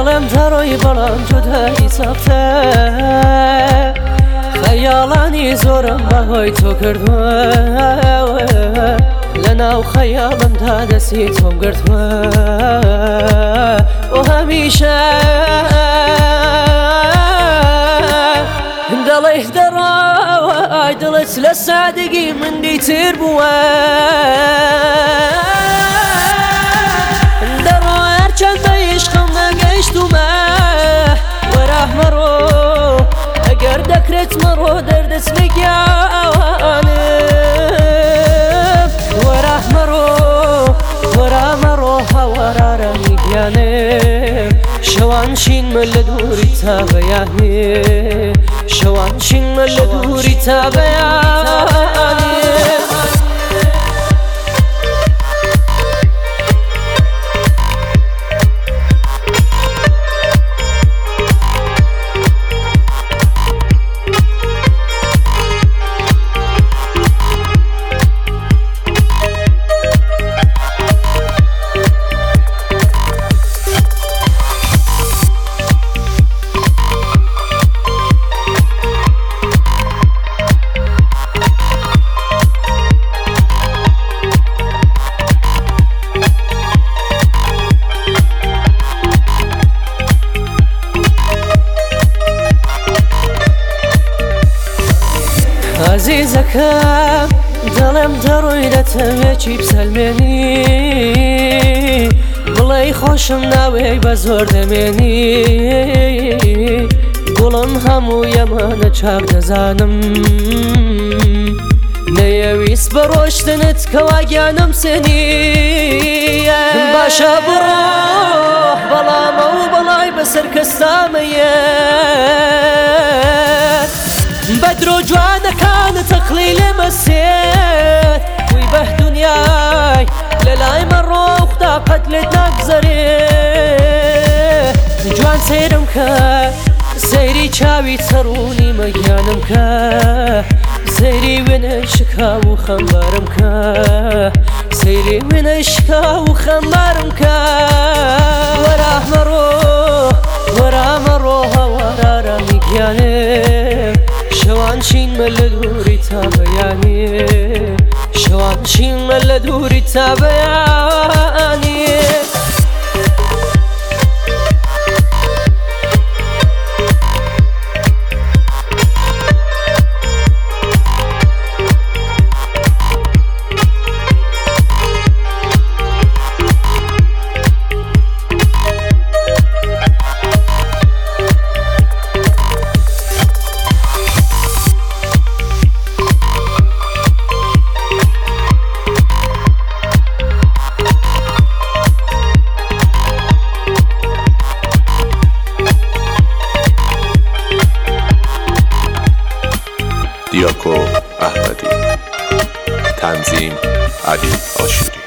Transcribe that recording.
دڵم دەڕۆی بەڵام جودایی سەختە خەیاڵانی زۆرم بەهۆی تۆ کردووە لەناو خەیاڵمدا دەستی تۆم گرتووە و هەمیشە دەڵێ دەڕاوە دڵت لە سادگی من دیتر بووە دەڕۆ هەرچەندە عیشقم نەگەیشتومە وەرە مەڕۆ ئەگەر دەکرێت مەڕۆ دەردەچ لە گیانم وەرە مەڕۆ هەوارارەمی گیانم شەوان شینمە لە دووری تابەیانێ شەوان شینمە لە دووری تابەیانێ عزیزەکەم دڵم دەڕۆی دەتەوێکی بسەلمێنی بڵێ خۆشم ناوێی بە زۆر دەمێنی گوڵم هەموو یەمانە چاک دەزانم نەیەویست بە ڕۆشتنت کەوا گیانم سێنی باشە بڕۆ بەڵامە و بەڵای بەسەر کەستامەیە بەدرۆ جوانەکانت تەقلی لێمەسێت وی بەه دونیای لە لای مەڕۆ خدا قەت لێت ناگزەرێت جوان سەیرم کە سەیری چاوی تەڕوونی مەگیانم کە سەیری وێنەی شکاو و خەمبارم کە سەیری وێنەی شکاو و خەمبارم کە وەرە مەڕۆ هەوارارەمی گیانێ شەوان شینمە لە دووری تابەیانێ شەوان شینمە لە دووری تابەیانێ دیاکو احمدی، تنظیم علی آشوری.